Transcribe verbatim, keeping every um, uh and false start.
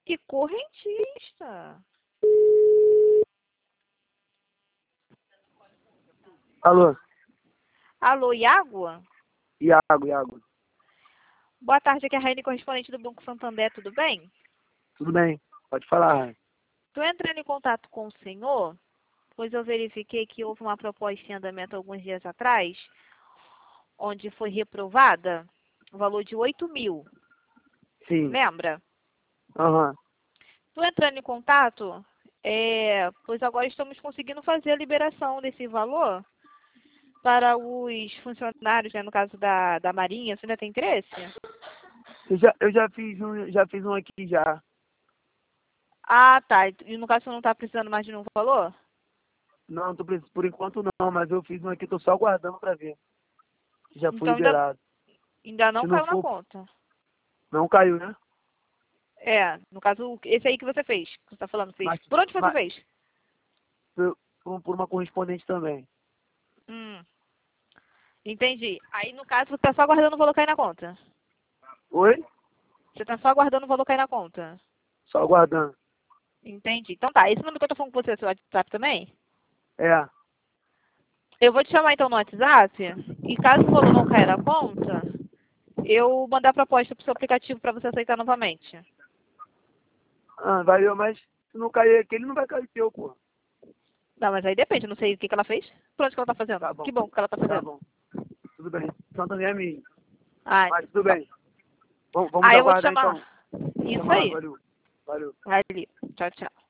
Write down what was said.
Que correntista. Alô? Alô, Iago? Iago, Iago. Boa tarde, aqui é a Raine, correspondente do Banco Santander, tudo bem? Tudo bem, pode falar. Estou entrando em contato com o senhor, pois eu verifiquei que houve uma proposta em andamento alguns dias atrás, onde foi reprovada o valor de oito mil. Sim. Lembra? Aham. Estou entrando em contato, é, pois agora estamos conseguindo fazer a liberação desse valor para os funcionários, né, no caso da, da Marinha. Você ainda tem interesse? Eu já, eu já fiz um, já fiz um aqui já. Ah, tá. E no caso você não está precisando mais de um valor? Não, tô, precis- por enquanto não, mas eu fiz um aqui, tô só aguardando pra ver. Se já foi Então ainda, liberado. ainda não Se não caiu na for, conta. não caiu, né? É, no caso, esse aí que você fez, que você está falando, fez. Mas, Por onde você mas fez? por, por por uma correspondente também. Hum, entendi. Aí, no caso, você está só aguardando o valor cair na conta. Oi? Você está só aguardando o valor cair na conta. Só aguardando. Entendi. Então tá, esse número que eu tô falando com você é seu WhatsApp também? É. Eu vou te chamar então no WhatsApp, e caso o valor não caia na conta, eu mandar a proposta pro seu aplicativo para você aceitar novamente. Ah, valeu, mas se não cair aqui, ele não vai cair teu, pô. Não, mas aí depende, eu não sei o que, que ela fez. Por onde que ela tá fazendo? Tá bom. Que bom que ela tá Tá fazendo. bom. Tudo bem. Santander é minha. Ah, Mas tudo então. bem. Vamos, vamos Aí eu vou te aguardar chamar. então. Isso Chamar, aí. valeu. Valeu. Ali. Tchau, tchau.